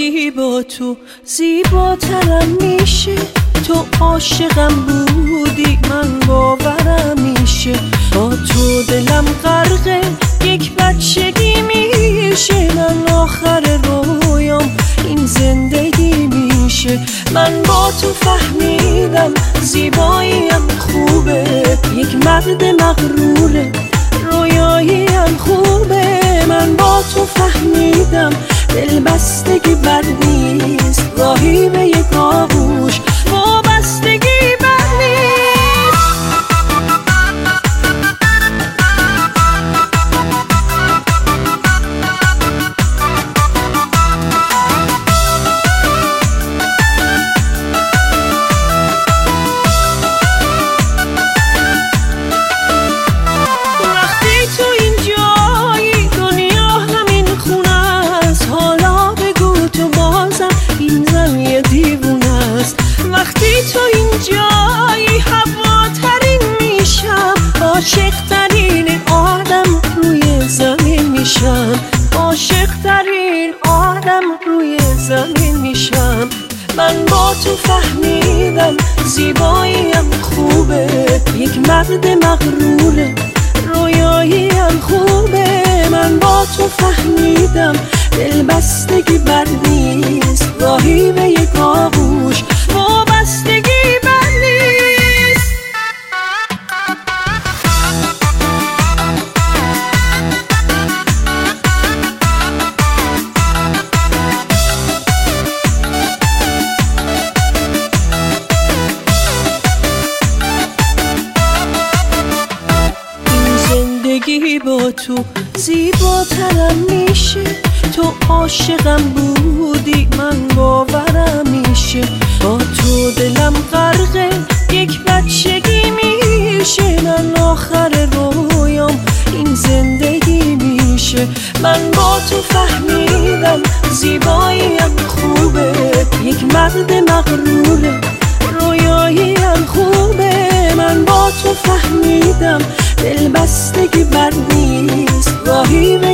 زندگی با تو زیباترم میشه. تو عاشقم بودی من باورم میشه. با تو دلم غرقه یک بچگی میشه. من آخر رویام این زندگی میشه. من با تو فهمیدم زیباییم خوبه. یک مرد مغروره رویاییم خوبه. من با تو فهمیدم دلبستگی بد نیست. راهی به یک آغوش وابستگی بد نیست. وقتی تو اینجایی دنیا همین خونه است. حالا بگو تو بازم این زمین دیوونه است. وقتی تو اینجایی هواترین میشم. عاشق ترین آدم روی زمین میشم. عاشق ترین آدم روی زمین میشم. من با تو فهمیدم زیباییم خوبه. یک مرد مغروره رویاییم خوبه. من با تو فهمیدم دلبستگی بد نیست. راهی به یک آغوش وابستگی بد نیست. این زندگی با تو زیباترم میشه. تو عاشقم بودی من باورم میشه. با تو دلم غرقه یک بچگی میشه. من آخر رویام این زندگی میشه. من با تو فهمیدم زیباییم خوبه. یک مرد مغروره رویاییم خوبه. من با تو فهمیدم دلبستگی بد نیست. راهی به